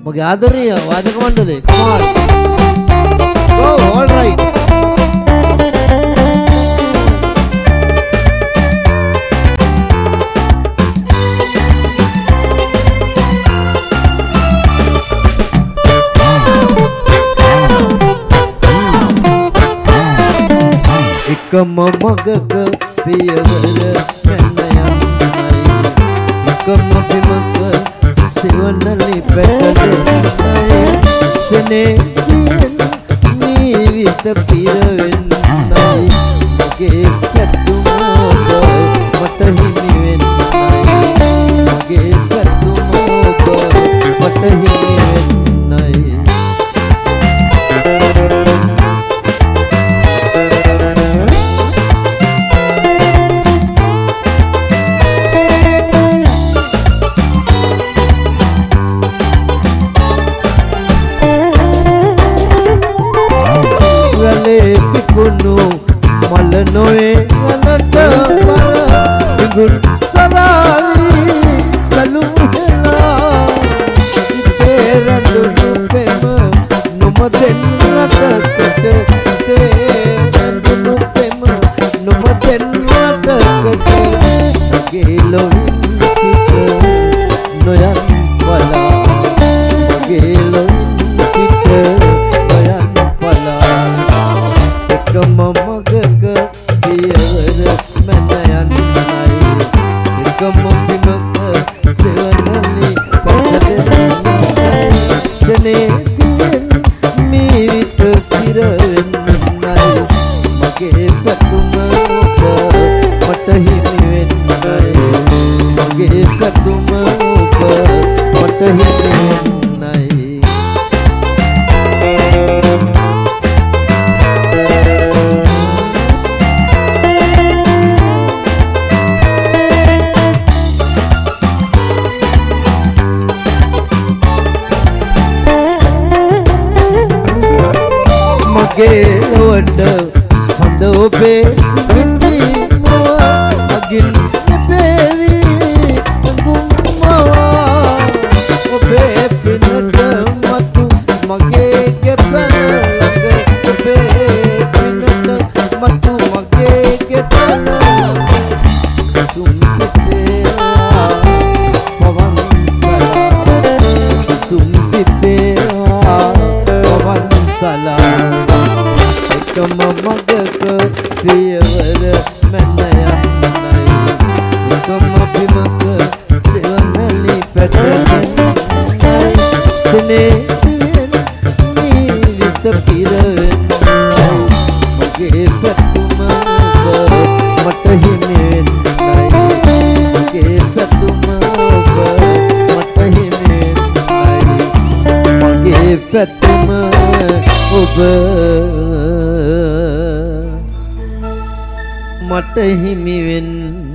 මගේ ආදරණීය වාදක මණ්ඩලය come on go all right එකම මගක පියවර යන්න යන්නයි එකම බිමක සිවනලි පැටලෙන්නයි සෙනෙහියෙන් මීවිත පිරවෙන්නයි මගේ පැතුම ඔබ මට හිමි වෙන්නයි මගේ පැතුම ඔබ මට හිමි වෙන්නයි Kunu malanoe walata para gun sarali kalumela tera dunu pema numaden ratakate tera dunu pema numaden ratakate gelo kita noyan wala gelo kita noyan wala එකම මගක පියවර මැන යන්නයි එකම බිමක සෙවනලි පැටලෙන්නයි සෙනෙහියෙන් මීවිත පිරවෙන්නයි මගේ පැතුම ඔබ මට හිමි වෙන්නයි මගේ පැතුම ඔබ මට හිමි වෙන්නයි Gelawat sanda obe siti mawa agin nepevi tangummawa obe pinata matu mage gepalaga obe pinata matu mage gepalaga sumpipewa pavan sala sumpipewa pavan sala එකම මගක පියවර මැන යන්නයි එකම බිමක සෙවනලි පැටලෙන්නයි සෙනෙහියෙන් මීවිත පිරවෙන්නයි මගේ පැතුම ඔබ මට හිමි වෙන්නයි මගේ පැතුම ඔබ මට හිමි වෙන්නයි මගේ පැතුම ඔබ මට හිමි වෙන්නයි